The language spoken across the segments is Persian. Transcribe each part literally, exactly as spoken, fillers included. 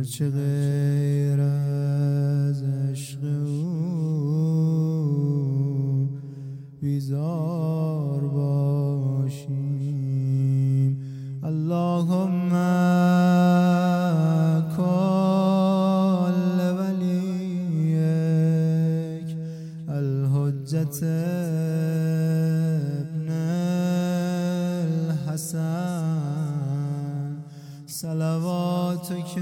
هرچه غیر از عشق او بیزار باشیم. اللهم کل ولیک الحجة ابن الحسن صلواتک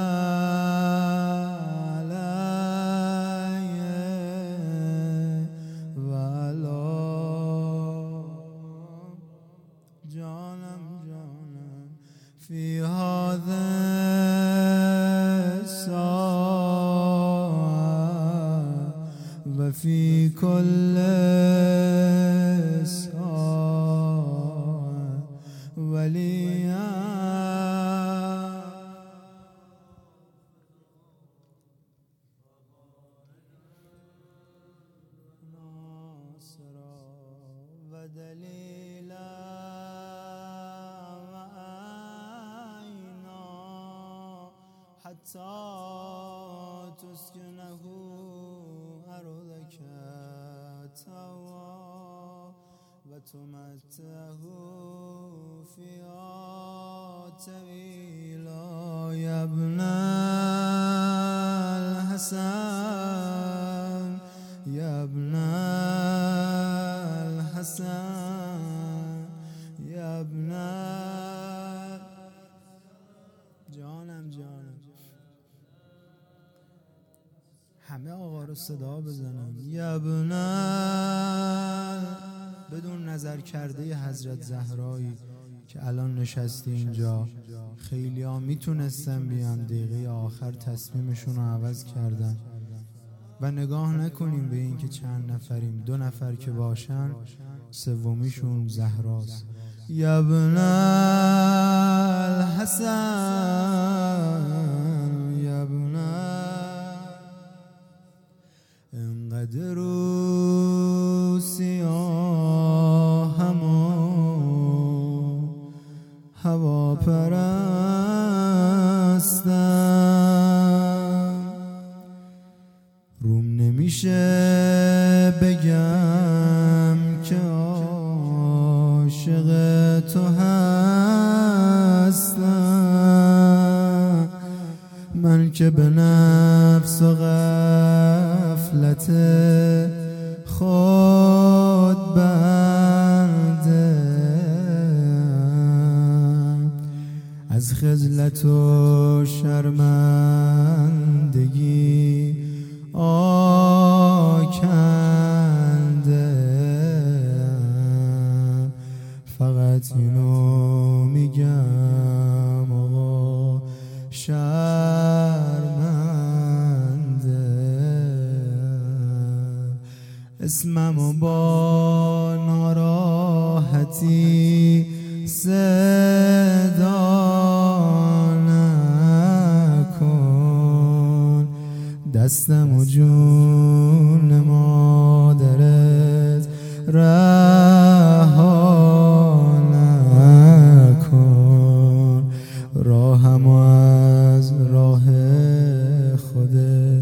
في هذا الساعة وفي كل ساعة وليا ناصرا ودليلا حتى تسكنه أرضك توا وتمتعه فيها طويلا. يا ابن الحسن يا ابن الحسن يا ابن جانم جانم همه آقا رو صدا بزنن. یا ابن بدون نظر کرده حضرت زهرایی که الان نشستی اینجا، خیلی ها میتونستن بیان دقیقه آخر تصمیمشون رو عوض کردن و نگاه نکنیم به این که چند نفریم، دو نفر که باشن سومیشون زهراست. یا ابن الحسن یا ابن انقدر رو سیاهم و هوا پرستم، روم نمیشه بگم که عاشق تو هستم، من که به نفس و غفلت خود بندم، از خجلت و شرمندگی آکندم، فقط اینو میگم آقا شرمنده، اسممو با ناراحتی صدا نکن، دستم و جون مادرت رها نکن، راهم از راه خودت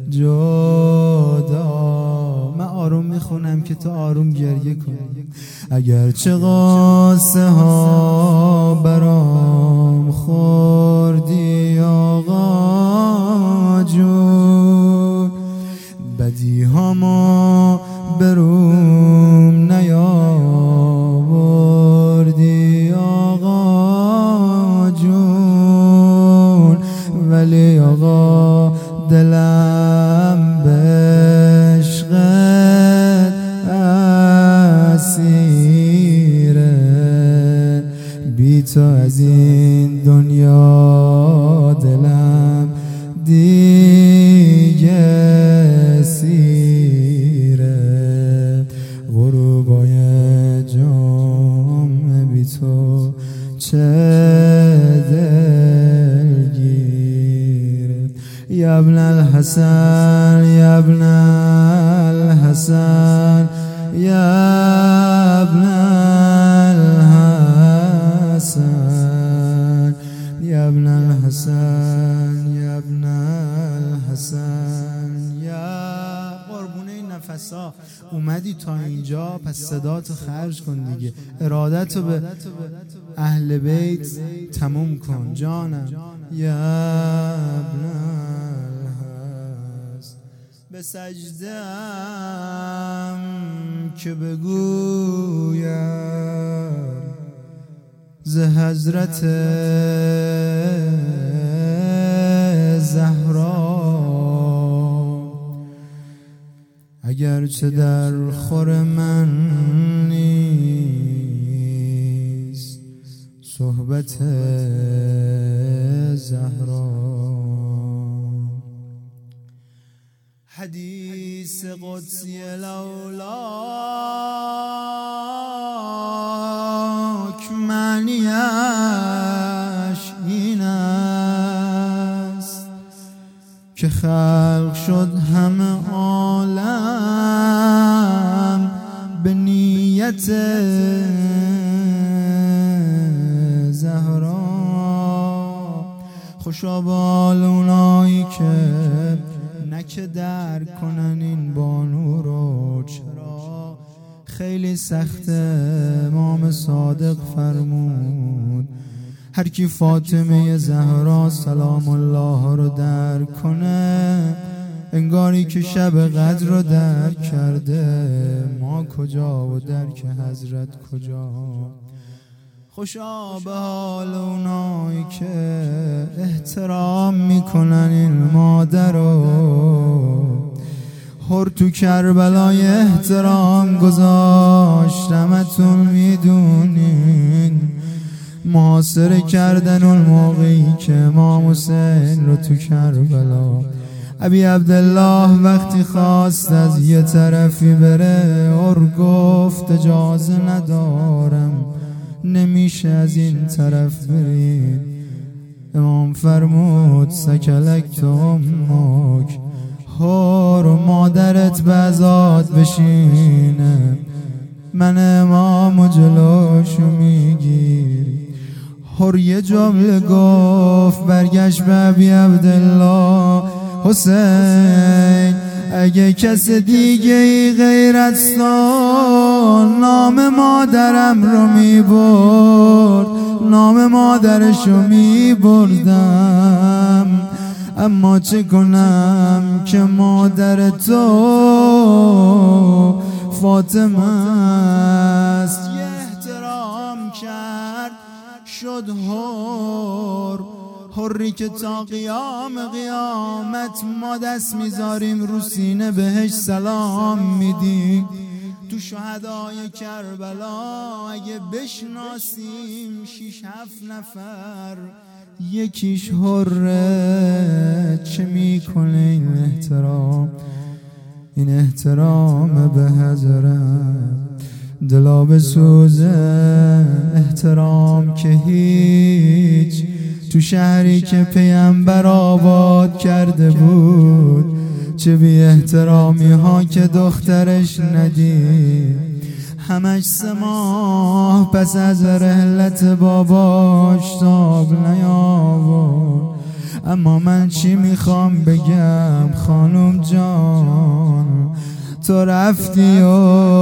جدا. من آروم میخونم که تو آروم گریه کنی. اگر چه قصه ها برام خوردی آقا جون، بدی هامو بروم نیاوردی آقا جون، ولی آقا دلم به عشقت اسیره، بی تو از این دنیا دلم دیگه سیره، غروبای جام بی تو چه دلگیره. یا ابن الحسن یا ابن الحسن یا ابن الحسن یا ابن الحسن یا پس صداتو خرج کن دیگه، ارادتو به اهل بیت تموم کن جانم. یا ابن الحسن به سجدم که بگویم ز حضرت زهرا، اگرچه در خور من نیست صحبت زهرا. حدیث قدسی لولاک معنیش این است که خلق شد همه عالم به نیت زهرا. خوشا بال اونایی که نکه در کنن این بانو رو، چرا خیلی سخته. امام صادق فرمود هر کی فاطمه زهرا سلام الله رو در کنه انگاری که شب قدر رو در کرده. ما کجا و درک حضرت کجا؟ خوشا به حال اونایی که احترام میکنن این مادر رو. هر تو کربلای احترام گذاشتمتون میدونین، محاصره کردن اون موقعی که امام حسین رو تو کربلا. ابی عبدالله وقتی خواست از یه طرفی بره اور گفت اجازه ندارم، نمیشه از این طرف برید. امام فرمود سکلک تو امک، هر و مادرت بزاد بشینه، من امامو جلوشو میگیری. هر یه جمله گفت برگشت به ابی عبدالله حسین اگه کس دیگه ای غیر از تو نام مادرم رو می برد نام مادرشو می بردم، اما چه کنم که مادر تو فاطمه است. یه احترام کرد شد هر حری که تا قیام قیامت ما دست میذاریم رو سینه بهش سلام میدیم. تو شهدای کربلا اگه بشناسیم شیش هفت نفر یکیش حره، چه میکنه این احترام؟ این احترام به حضرت دلا بسوزه، احترام که هیچ تو شهری که پیامبر آباد کرده بود. چه بی احترامی ها که دخترش ندید، همش سه ماه پس از رحلت باباش تاب نیاورد. اما من چی میخوام بگم خانم جان، تو رفتی و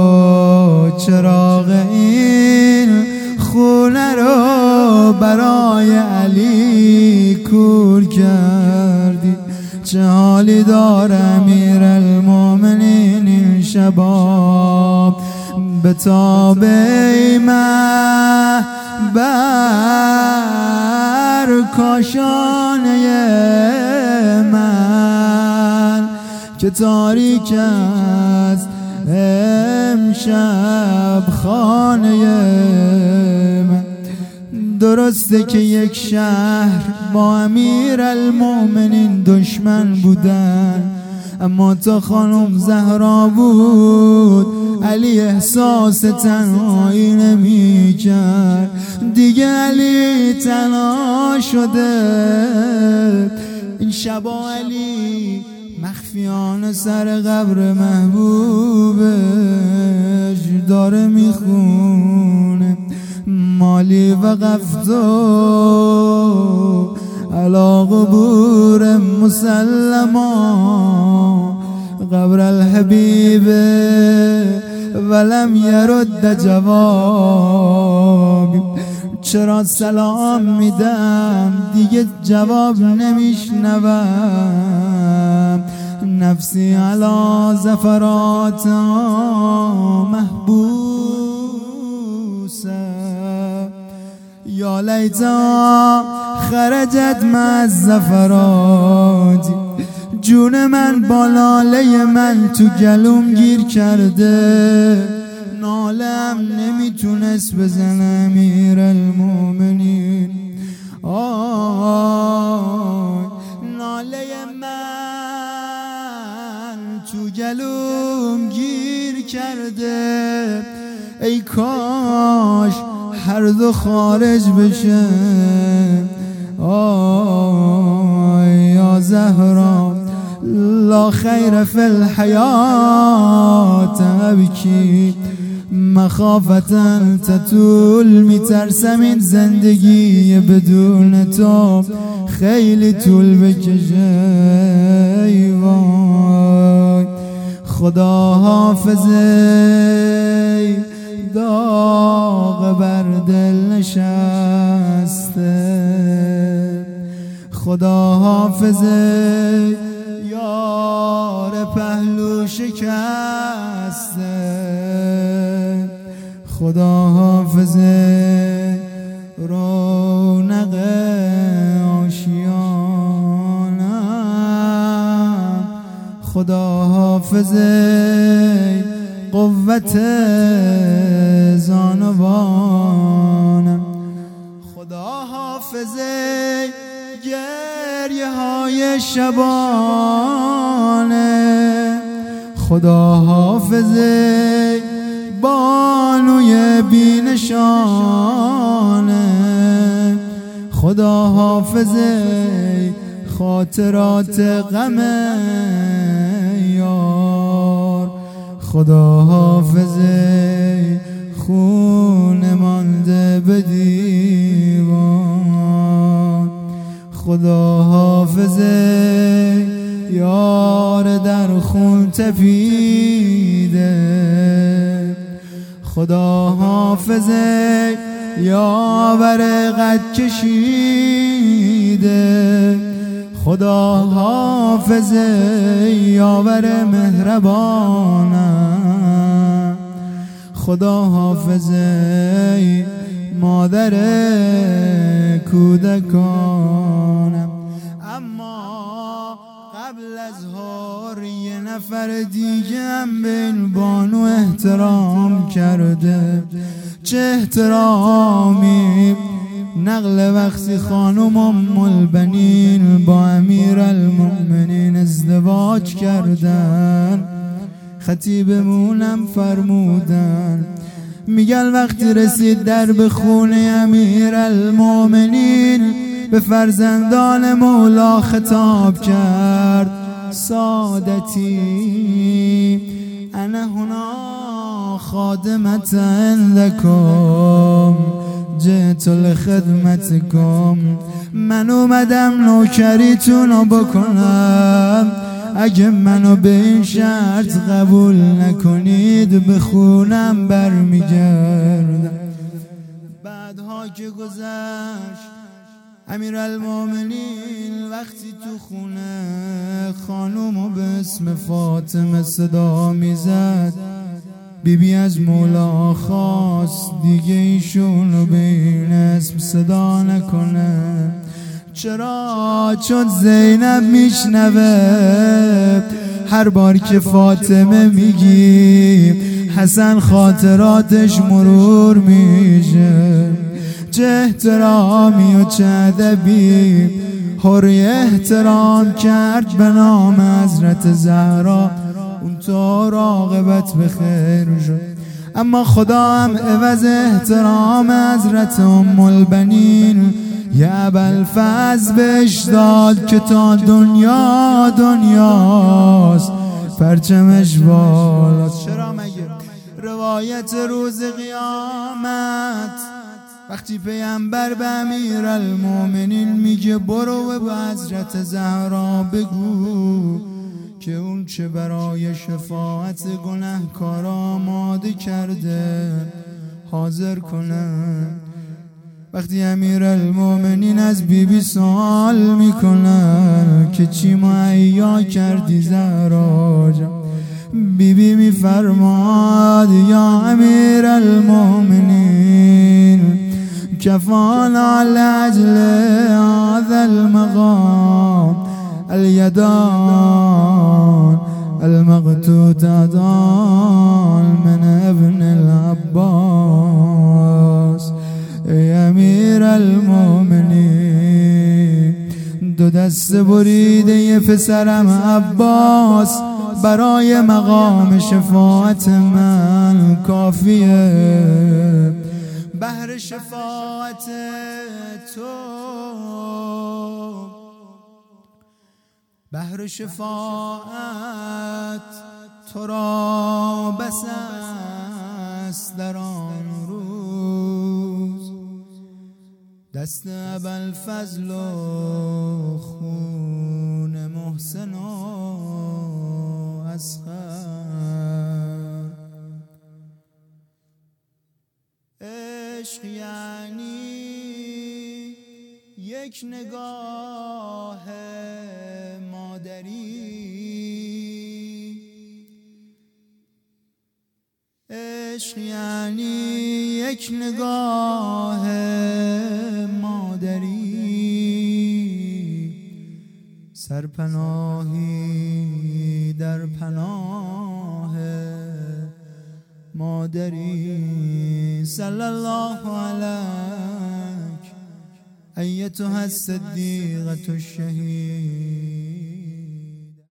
چراغ این خونه رو برای علی کور کردی. چه حالی داره امیر المومنین این شباب به تابه من بر کاشانه من که تاریک است امشب خانه من. درسته که یک شهر با امیر المومنین دشمن بودن، اما تا خانم زهرا بود علی احساس تنهایی نمی کرد. دیگه علی تنها شده. این شبا علی مخفیانه سر قبر محبوبش داره میخونه مالی وقفت علا قبور مسلما قبر الحبیب ولم یرد جوابی. چرا سلام میدم دیگه جواب نمیشنوم. نفسی علی زفرات محبوسه. یا لیتا خرجت مع الزفرات. جون من با لاله من تو گلوم گیر کرده. نالم نمیتونست بزنه امیر المومنین. آه ناله من تو گلوم گیر کرده. ای کاش هر دو خارج بشه. آه یا زهرا لا خیر فی الحیات ابکی مخافتا تطول. میترسم این زندگی بدون تو خیلی طول بکشه. ای وای خدا حافظه داغ بر دل نشسته. خدا حافظه یار پهلو شکسته. خدا حافظه رونق آشیانم. خدا حافظه قوت زانوانم. خدا حافظه گریه های شبانه. خدا حافظه بانوی بینشانه. خدا حافظه خاطرات غم یار. خدا حافظه خون مانده به دیوان. خدا حافظه یار در خون تپیده. خدا حافظه یاور قد کشیده. خدا حافظه یاور مهربانم. خدا حافظه مادر کودکانم. اما قبل از هار یه نفر دیگه هم به این بانو احترام کرده. چه احترامی! نقل وقتی خانم ام البنین با امیر المؤمنین ازدواج کردن. خطیبمونم فرمودن میگن وقتی رسید در به خونه امیر المؤمنین به فرزندان مولا خطاب کرد. سادتی انا هنا خادمت عندکم جئت لخدمتکم. من اومدم نوکریتونو بکنم. اگه منو به این شرط قبول نکنید به خونم برمیگردم. بعدها که گذشت امیر المومنین وقتی تو خونه خانومو به اسم فاطمه صدا میزد. بی بی از مولا خواست دیگه ایشونو به این اسم صدا نکنه. چرا؟ چون زینب میشنوه هر بار که فاطمه میگی حسن خاطراتش مرور میشه. چه احترامی و چه ادبی حری احترام کرد به نام حضرت زهرا. اون تو راقبت به خیر شد. اما خدا هم عوض احترام حضرت ام البنین یه ابوالفضل بهش داد که تا دنیا دنیاست پرچمش بالاست. چرا مگه روایت روز قیامت وقتی پیامبر به امیر المومنین میگه برو و به حضرت زهرا بگو که اون چه برای شفاعت گنهکار آماده کرده حاضر کنه. وقتی امیرالمومنین از بی بی سوال میکنن که چی مهیا کردی زهرا جان، بی بی میفرماد یا امیرالمومنین کفانا لاجل هذا المقام اليدان المقطوعتان من ابن العباس. ای امیرالمومنین دو دست بریده پسرم عباس برای مقام شفاعت من کافیه. بهر شفاعت تو بهر شفاعت تو را بس است در آن روز دست ابوالفضل و خون محسن و اصغر. عشق یعنی یک نگاه مادری، عشق یعنی یک نگاه مادری، سرپناهی در پناه مادری. صلی الله علیک ایتها الصدیقة الشهید.